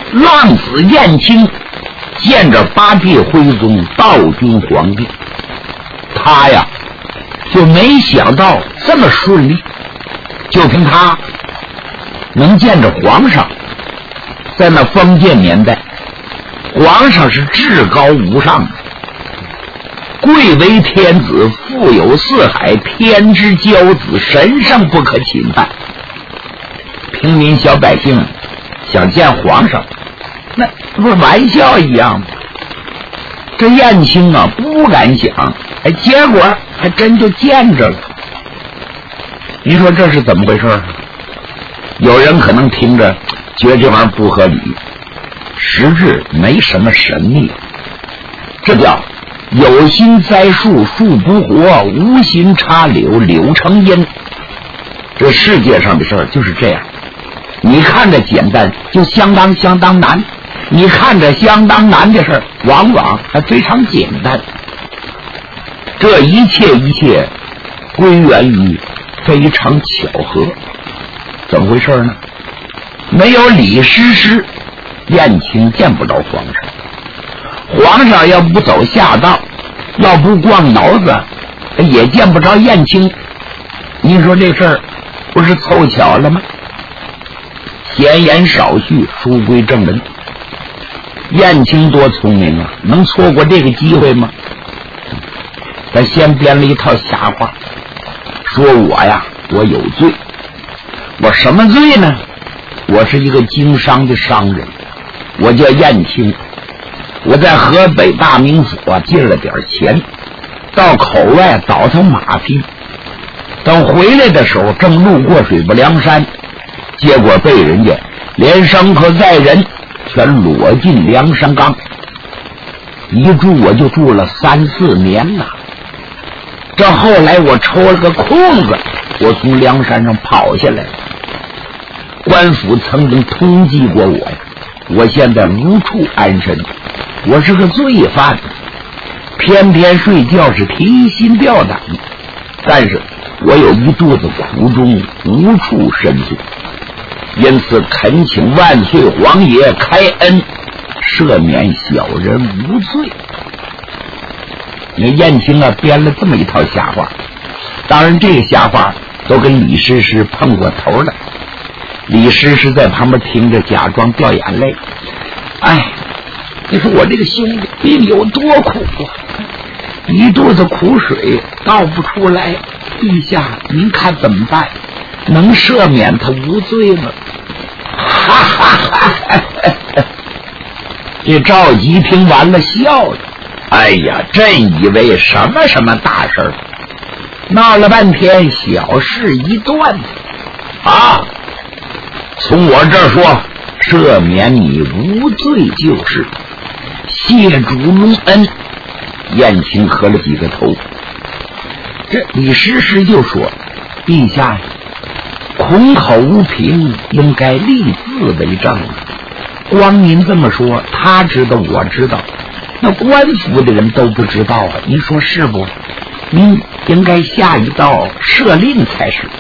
浪子燕青见着八帝徽宗道君皇帝，他呀就没想到这么顺利，就凭他能见着皇上。在那封建年代，皇上是至高无上的，贵为天子，富有四海，天之骄子，神圣不可侵犯。平民小百姓想见皇上，那不是玩笑一样吗？这燕青啊不敢想，结果还真就见着了。你说这是怎么回事？有人可能听着觉得这玩意儿不合理，实质没什么神秘，这叫有心栽树树不活，无心插柳柳成荫。这世界上的事儿就是这样，你看着简单就相当难，你看着相当难的事儿往往还非常简单。这一切归源于非常巧合。怎么回事呢？没有李师师，燕青见不着皇上。皇上要不走下道，要不逛脑子，也见不着燕青。你说这事儿不是凑巧了吗？闲言少叙，书归正文。燕青多聪明啊，能错过这个机会吗？他先编了一套瞎话，说我有罪。我什么罪呢？我是一个经商的商人，我叫燕青，我在河北大名府借了点钱，到口外倒腾马匹，等回来的时候正路过水泊梁山，结果被人家连牲口载人全裸进梁山岗，一住我就住了3、4年了。这后来我抽了个空子，我从梁山上跑下来了。官府曾经通缉过我呀，我现在无处安身，我是个罪犯，偏偏睡觉是提心吊胆，但是我有一肚子苦衷，无处申诉，因此恳请万岁皇爷开恩，赦免小人无罪。那燕青啊编了这么一套瞎话，当然这个瞎话都跟李师师碰过头了。李师师在旁边听着，假装掉眼泪。你说我这个兄弟病有多苦啊，一肚子苦水倒不出来，陛下您看怎么办？能赦免他无罪吗？哈哈哈哈！这赵吉听完了笑了。真以为什么大事儿，闹了半天小事一段啊！从我这儿说，赦免你无罪就是，谢主隆恩。燕青磕了几个头。这李师师就说：“陛下，空口无凭，应该立字为证。光您这么说，他知道，我知道，那官府的人都不知道啊，您说是不？您应该下一道赦令才是。”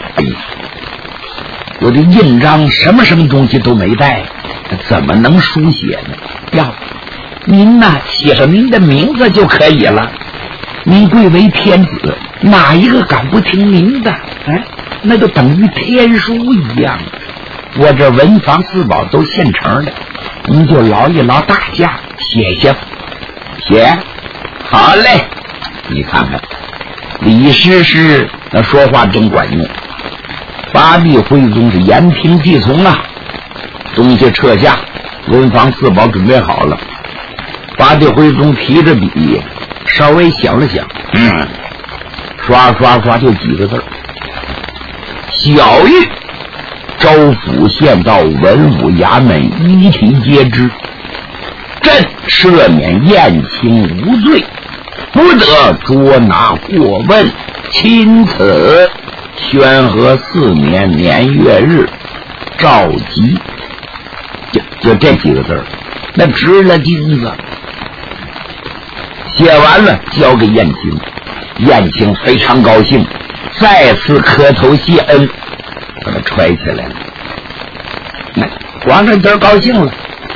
我的印章什么东西都没带，怎么能书写呢？您呐，写上您的名字就可以了。您贵为天子，哪一个敢不听您的？那就等于天书一样。我这文房四宝都现成的，您就劳一劳大驾，写。好嘞。你看看，李师师那说话真管用。八帝徽宗是言听计从啊，东西撤下，文房四宝准备好了。八帝徽宗提着笔，稍微想了想，刷就几个字：小谕州府县道文武衙门一体皆知，朕赦免燕青无罪，不得捉拿过问，钦此宣和4年年月日，召集。就这几个字，那值了金子。写完了交给燕青，燕青非常高兴，再次磕头谢恩，把他揣起来了。皇上今儿高兴了，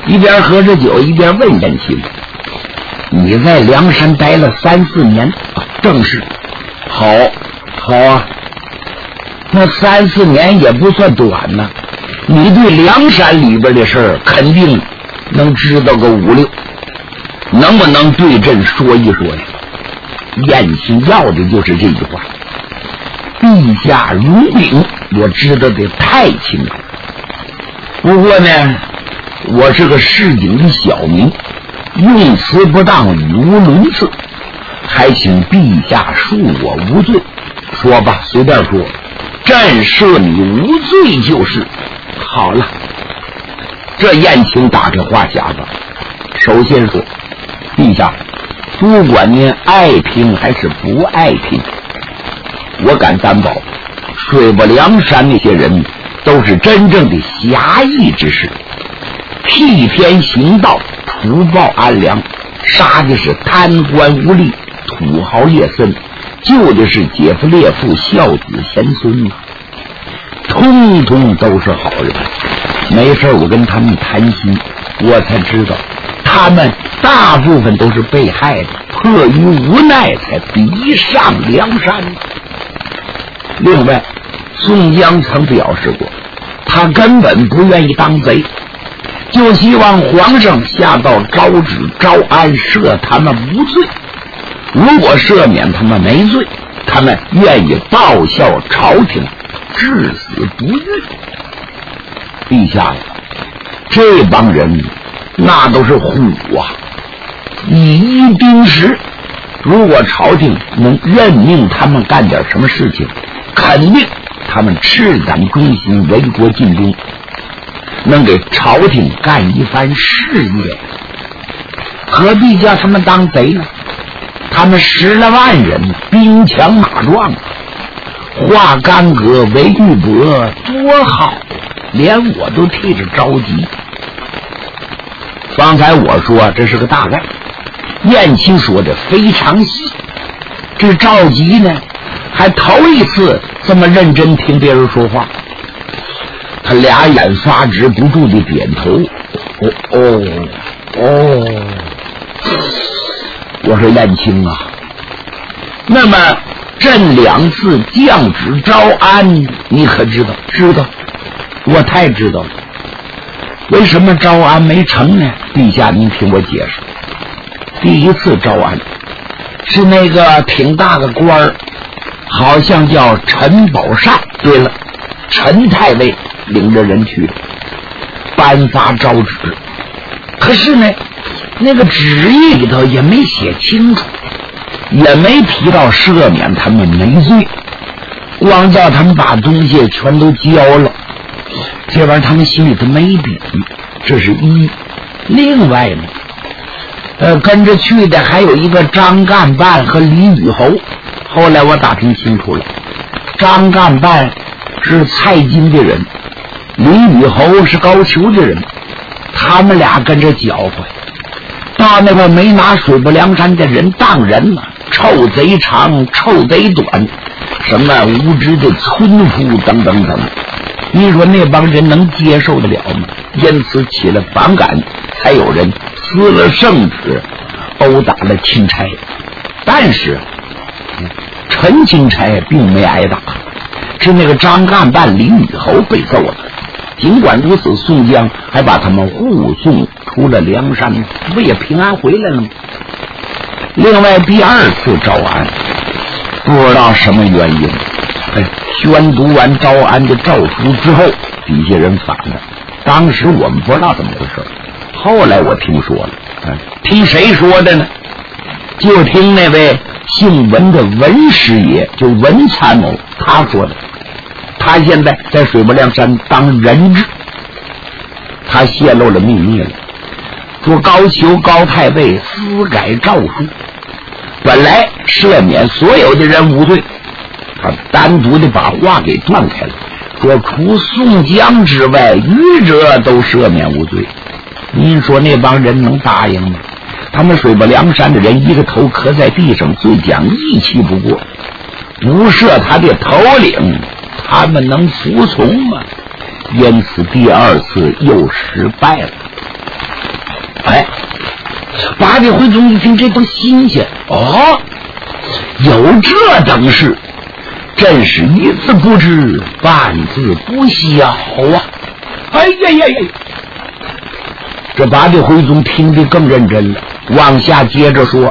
一边喝着酒一边问燕青：“你在梁山待了3、4年？”“正是。”“好啊，那3、4年也不算短呢。你对梁山里边的事儿肯定能知道个5、6，能不能对朕说一说呀？”燕青要的就是这句话。陛下如禀，我知道的太清了。不过呢，我是个市井的小民，用词不当，语无伦次，还请陛下恕我无罪。说吧，随便说，朕赦你无罪就是。好了，这燕青打开话匣子，首先说，陛下，不管您爱听还是不爱听，我敢担保，水泊梁山那些人都是真正的侠义之士，替天行道，除暴安良，杀的是贪官污吏、土豪劣绅，救的是姐夫烈父、孝子贤孙，通通都是好人。没事我跟他们谈心，我才知道他们大部分都是被害的，迫于无奈才逼上梁山。另外，宋江曾表示过，他根本不愿意当贼，就希望皇上下道诏旨招安，赦他们无罪。如果赦免他们没罪，他们愿意报效朝廷，至死不渝。陛下呀，这帮人那都是虎啊，以一盯十。如果朝廷能任命他们干点什么事情，肯定他们赤胆忠心，为国尽忠，能给朝廷干一番事业。何必叫他们当贼呢？他们10来万人，兵强马壮，化干戈为玉帛，多好，连我都替着着急。刚才我说这是个大概，燕青说的非常细。这着急呢，还头一次这么认真听别人说话。他俩眼发直，不住地点头。我说燕青啊，那么朕2次降旨招安，你可知道？知道，我太知道了。为什么招安没成呢？陛下您听我解释。第一次招安是那个挺大的官儿，好像叫陈宝善。对了，陈太尉领着人去的，颁发诏旨。可是呢，那个旨意里头也没写清楚，也没提到赦免他们没罪，光叫他们把东西全都交了。这玩意儿他们心里头没底，这是一。另外呢，跟着去的还有一个张干办和李宇侯。后来我打听清楚了，张干办是蔡京的人，李宇侯是高俅的人，他们俩跟着搅和，到那个没拿水泊梁山的人当人了，臭贼长，臭贼短，什么无知的村夫等等等。你说那帮人能接受得了吗？因此起了反感，才有人撕了圣旨，殴打了钦差。但是陈钦差并没挨打，是那个张干办李宇侯被揍了。尽管如此，宋江还把他们护送出了梁山，不也平安回来了吗？另外第2次招安，不知道什么原因，宣读完招安的诏书之后，底下人反了。当时我们不知道怎么回事，后来我听说了。听谁说的呢？就听那位姓文的文师爷，就文参谋，他说的。他现在在水泊梁山当人质，他泄露了秘密了，说高俅高太尉私改诏书，本来赦免所有的人无罪，他单独的把话给断开了，说除宋江之外，余者都赦免无罪。您说那帮人能答应吗？他们水泊梁山的人一个头磕在地上，最讲义气不过，不赦他的头领，他们能服从吗？因此第2次又失败了。 哎，八戒回宗一听，这都新鲜哦，有这等事，真是一字不知，半字不晓啊！哎呀呀呀！这八戒回宗听得更认真了，往下接着说：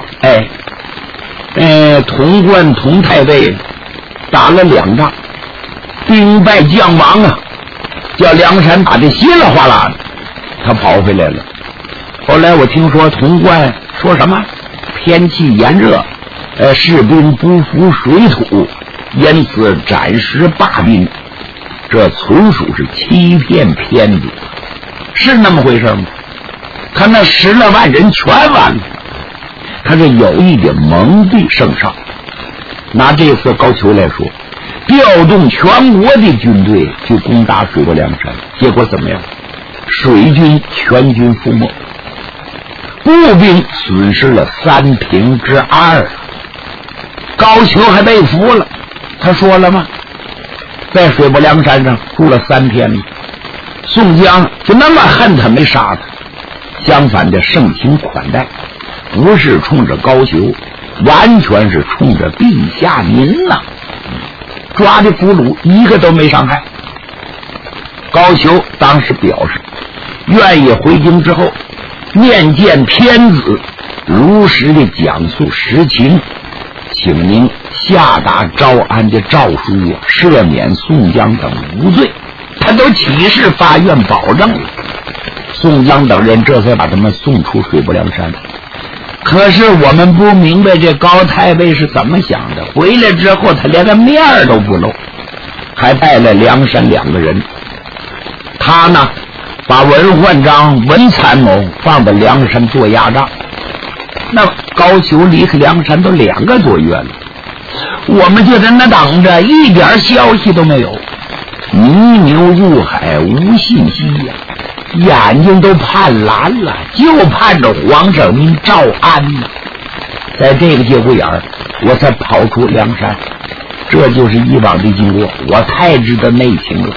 潼关佟太尉打了2仗，兵败将亡啊，叫梁山打得稀里哗啦的，他跑回来了。后来我听说潼关说什么天气炎热，士兵不服水土，因此暂时罢兵，这纯属是欺骗骗子，是那么回事吗？他那10来万人全完了，他是有一点蒙蔽圣上。拿这次高俅来说，调动全国的军队去攻打水泊梁山，结果怎么样？水军全军覆没，步兵损失了3平之2。高俅还被俘了，他说了吗？在水泊梁山上住了3天，宋江就那么恨他没杀他，相反的盛情款待，不是冲着高俅，完全是冲着陛下您呐。抓的俘虏一个都没伤害。高俅当时表示愿意回京之后面见天子，如实的讲述实情，请您下达招安的诏书，赦免宋江等无罪。他都起誓发愿保证了。宋江等人这才把他们送出水泊梁山。可是我们不明白这高太尉是怎么想的，回来之后他连个面都不露，还带了梁山2个人。他呢把文焕章、文参谋放到梁山做压帐。那高俅离开梁山都2个多月了，我们就在那等着，一点消息都没有。泥牛入海无信息呀，眼睛都盼蓝了，就盼着皇上您招安呢。在这个节骨眼儿，我才跑出梁山，这就是以往的经过，我太知道内情了。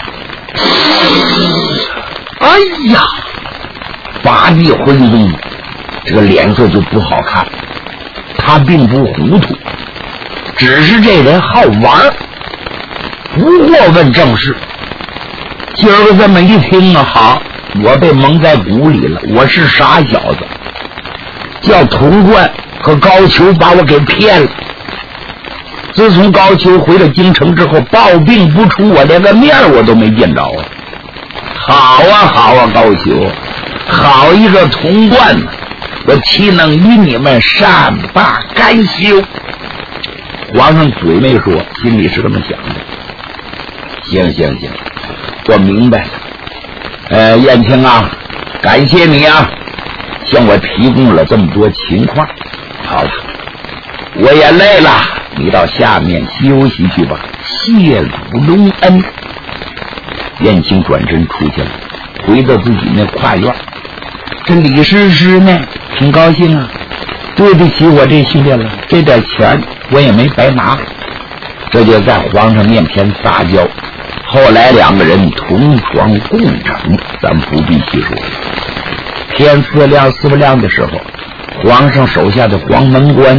哎呀，八戒回宗这个脸色就不好看，他并不糊涂，只是这人好玩，不过问正事。今儿个这么一听啊，好，我被蒙在鼓里了，我是傻小子，叫潼关和高俅把我给骗了。自从高俅回了京城之后，抱病不出，我连个面我都没见着啊。好啊好啊，高俅，好一个潼关呢，我岂能与你们善罢甘休？皇上嘴没说，心里是这么想的。行，我明白了。燕青啊，感谢你啊，向我提供了这么多情况。好了，我也累了，你到下面休息去吧，谢主隆恩。燕青转身出去了，回到自己那跨院。这李师师呢，挺高兴啊，对得起我这兄弟了，这点钱我也没白拿。这就在皇上面前撒娇。后来2个人同床共枕，咱不必细说。天4不亮的时候，皇上手下的黄门官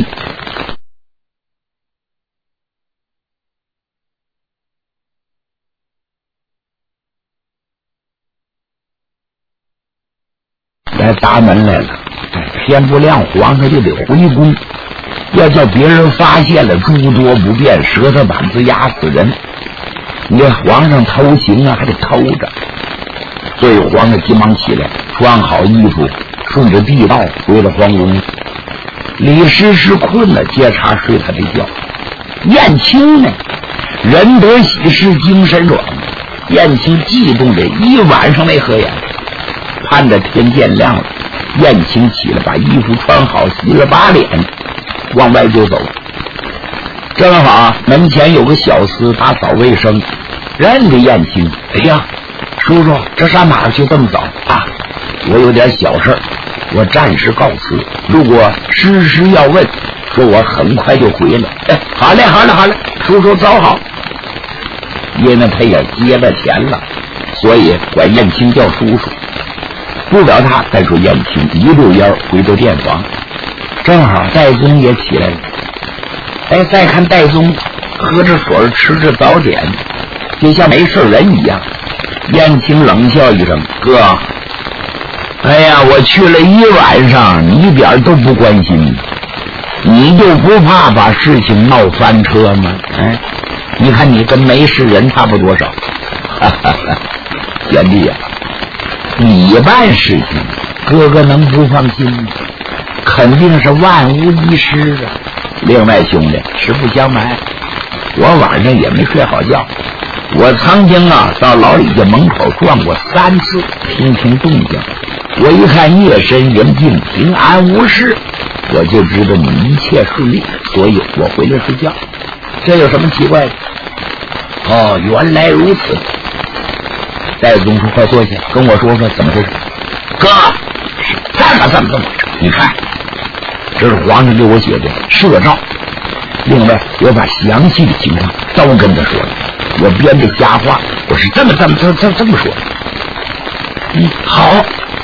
来砸门来了。天不亮，皇上就得回宫，要叫别人发现了，诸多不便，舌头板子压死人。你这皇上偷情啊，还得偷着。所以皇上急忙起来，穿好衣服，顺着地道回了皇宫。李师师困了，接茬睡他的觉。燕青呢，人得喜事精神爽，燕青激动的一晚上没合眼，盼着天见亮了。燕青起来，把衣服穿好，洗了把脸，往外就走。正好门前有个小厮打扫卫生，认得燕青。哎呀，叔叔，这上哪儿去这么早啊？我有点小事儿，我暂时告辞。如果诗诗要问，说我很快就回来。哎，好嘞，叔叔走好。因为他也接了钱了，所以管燕青叫叔叔。 不表他，再说燕青一溜烟回到店房，正好戴宗也起来了。哎，再看戴宗喝着水吃着早点，就像没事人一样。燕青冷笑一声：“哥，哎呀，我去了一晚上，你一点都不关心，你就不怕把事情闹翻车吗？哎，你看你跟没事人差不多少。”哈哈哈，贤弟呀，你办事情，哥哥能不放心吗？肯定是万无一失啊。另外兄弟，实不相瞒，我晚上也没睡好觉。我曾经到老李家门口转过3次，听听动静。我一看夜深人静，平安无事，我就知道你一切顺利，所以我回来睡觉。这有什么奇怪的？哦，原来如此。戴宗说：“快坐下，跟我说说怎么回事。”哥，是这么回事。你看，这是皇上给我写的摄诏，另外我把详细的情况都跟他说了。我编的瞎话，我是这么说的。好。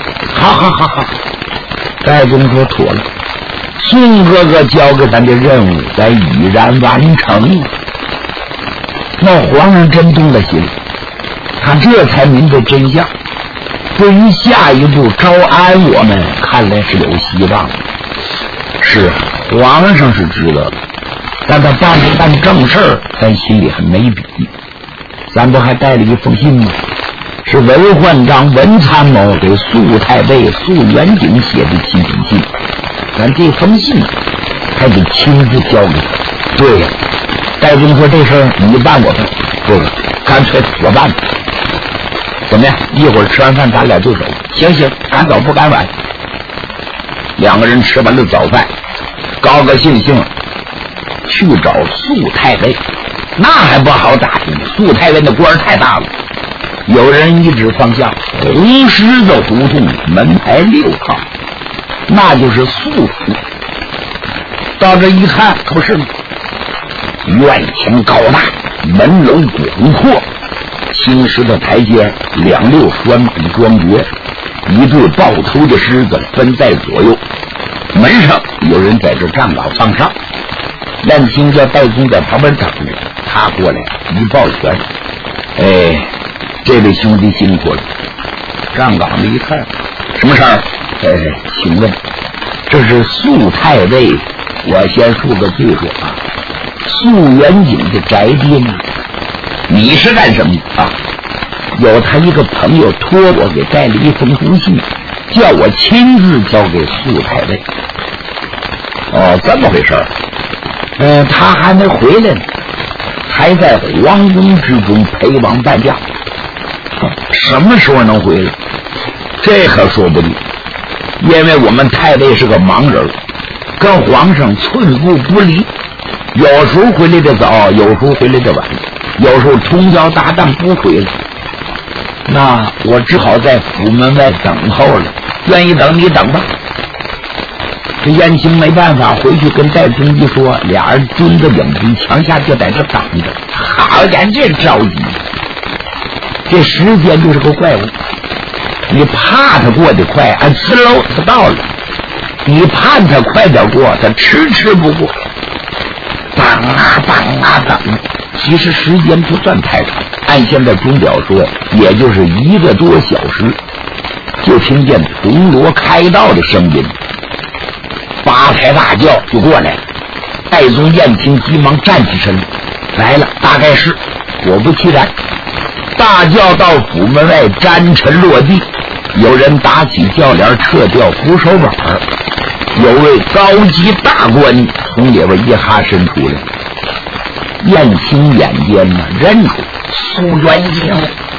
戴宗说：“妥了，宋哥哥交给咱的任务咱已然完成。”那皇上真动了心，他这才明白真相。对于下一步招安我们，看来是有希望的。是啊，皇上是知道的，但他办不办正事儿，咱心里还没底。咱不还带了一封信吗？是文焕章文参谋给肃太尉肃元景写的亲笔信，咱这封信还得亲自交给他。对呀，戴宗说：“这事儿你办我办，不，干脆我办吧。怎么样？一会儿吃完饭咱俩就走。”行，赶早不赶晚。两个人吃完了早饭，高高兴兴去找肃太尉。那还不好打听，肃太尉的官太大了。有人一指方向，红狮子胡同门牌6号，那就是肃府。到这一看，可不是吗？院墙高大，门楼广阔，青石的台阶，2溜拴马的庄爵，一对抱头的狮子分在左右。门上有人在这站岗放哨。燕青叫戴宗在旁边等着，他过来一抱拳：“哎，这位兄弟辛苦了。”站岗的一看，什么事儿？请问这是肃太尉，我先说个罪说啊，肃元景的宅邸呢？你是干什么的啊？有他一个朋友托我给带了一封通信，叫我亲自交给肃太尉。哦，这么回事儿。他还没回来呢，还在皇宫之中陪王伴驾。什么时候能回来？这可说不定，因为我们太尉是个盲人，跟皇上寸步不离，有时候回来的早，有时候回来的晚，有时候通宵达旦不回来。那我只好在府门外等候了，愿意等你等吧。这燕青没办法，回去跟戴宗一说，俩人蹲着影壁墙下就在这等着。好家伙，这着急，这时间就是个怪物。你怕他过得快，按呲溜他到了；你盼他快点过，他迟不过。等等，其实时间不算太长，按现在钟表说，也就是1个多小时。就听见铜锣开道的声音。8抬大轿就过来了，戴宗燕青急忙站起身来了，大概是果不其然，大轿到府门外沾尘落地，有人打起轿帘撤掉扶手板，有位高级大官从里边一哈伸出来，燕青眼尖呢认出苏元景，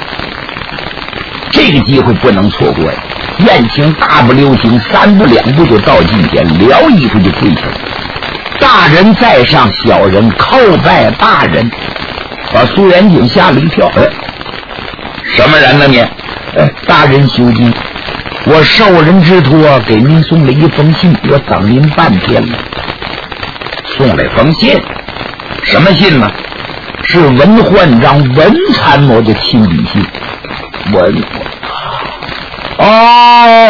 这个机会不能错过呀。燕青大步流星，3步2步就到近前，撩衣服就跪下了。大人在上，小人叩拜大人。把苏元景吓了一跳。什么人呢你？大人休惊，我受人之托给您送了一封信，我等您半天了。送了封信？什么信呢？是文焕章文参谋的亲笔信。哦，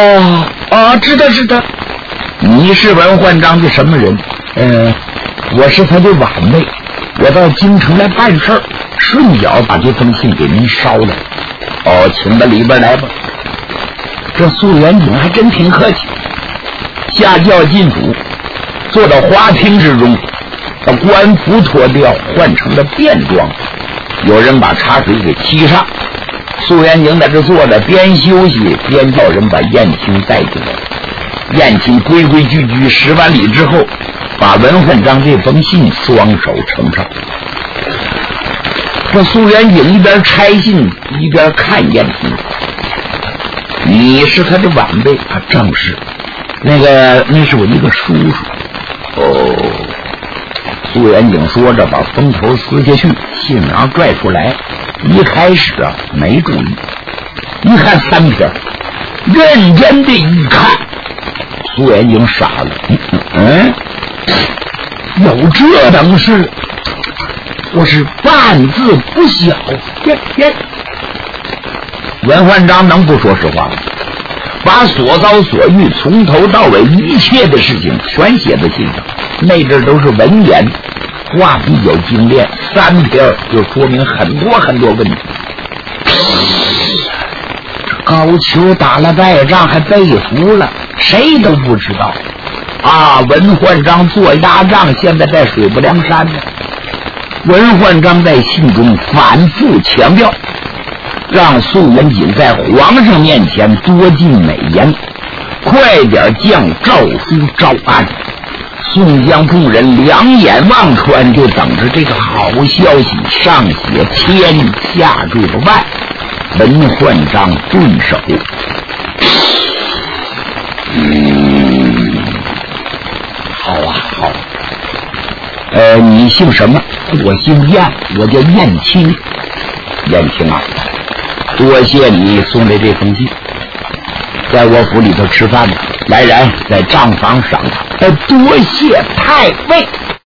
啊，知道。你是文焕章的什么人？我是他的晚辈，我到京城来办事儿，顺脚把这封信给您烧了。哦，请到里边来吧。这素元景还真挺客气，下轿进府，坐到花厅之中，把官服脱掉，换成了便装。有人把茶水给沏上，素元景在这坐着，边休息边叫人把燕青带进来。燕青规规矩矩10万里之后，把文焕章这封信双手呈上。这素元景一边拆信一边看燕青，你是他的晚辈啊？正是。那是我一个叔叔。哦，苏元景说着把封头撕下去，信囊拽出来，一开始啊没注意，一看3篇，认真的一看，苏元景傻了。有这等事？我是半字不晓。文焕章能不说实话吗？把所遭所遇从头到尾一切的事情全写在信上，那阵都是文言，话比较精炼，3篇就说明很多问题。高俅打了败仗还被俘了，谁都不知道啊。文焕章做压仗，现在在水泊梁山呢。文焕章在信中反复强调，让素元景在皇上面前多尽美言，快点将诏书招安。宋江众人两眼望穿，就等着这个好消息。上写千，下坠个万。文焕章顿首，好啊，好。你姓什么？我姓燕，我叫燕青。燕青啊，多谢你送来这封信，在我府里头吃饭呢。来人，在账房赏他。多谢太尉。